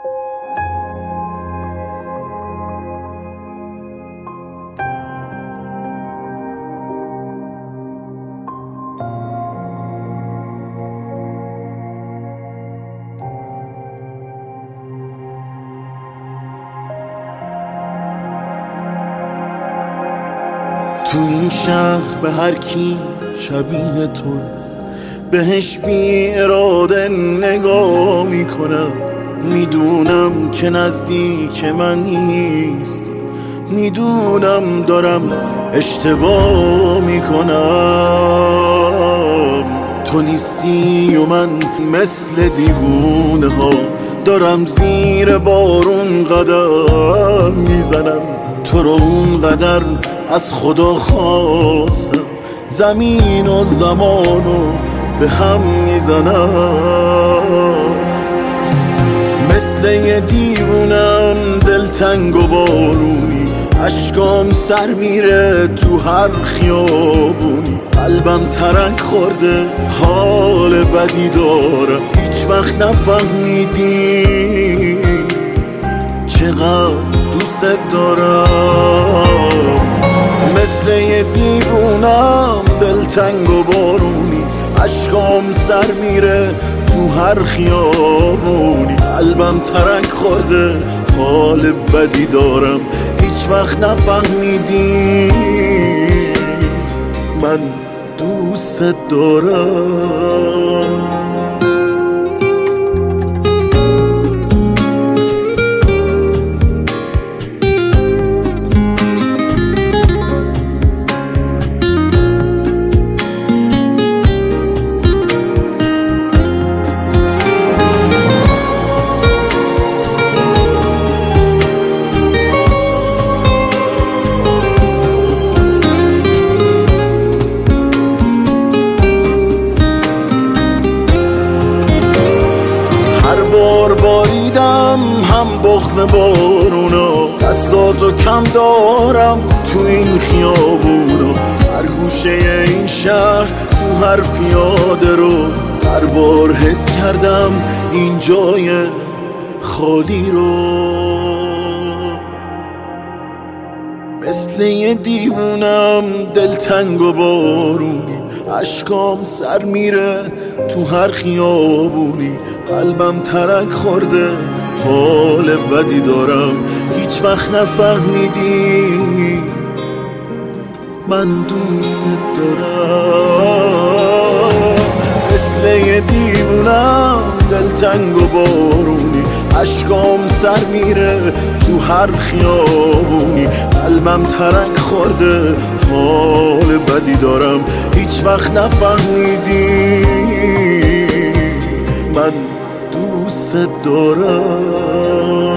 تو این شهر به هر کی شبیه تو بهش بی اراده نگاه میکنم. میدونم که نزدیک من نیست، میدونم دارم اشتباه میکنم. تو نیستی و من مثل دیوونه ها دارم زیر بارون قدم میزنم. تو رو اونقدر از خدا خواستم زمین و زمانو به هم میزنم. مثل یه دیوونم دلتنگ و بارونی، اشکام سر میره تو هر خیابونی. قلبم ترک خورده حال بدی دارم، هیچ وقت نفهمیدی چقدر دوست دارم. مثل یه دیوونم دلتنگ و بارونی، اشکام سر میره تو هر خیابونی. قلبم ترک خورده حال بدی دارم، هیچ وقت نفهمیدی من دوست دارم. باریدم هم بغض بارونا، دستاتو کم دارم تو این خیابونا. هر گوشه این شهر تو هر پیاده رو، هر بار حس کردم این جای خالی رو. مثل یه دیوونم دلتنگ و بارونی، اشکام سر میره تو هر خیابونی. قلبم ترک خورده حال بدی دارم، هیچ وقت نفهمیدی من دوست دارم. مثل یه دیوونم دلتنگ و بارونی، اشکام سر میره تو هر خیابونی. قلبم ترک خورده حال بدی دارم، هیچ وقت نفهمیدی من دوست دارم.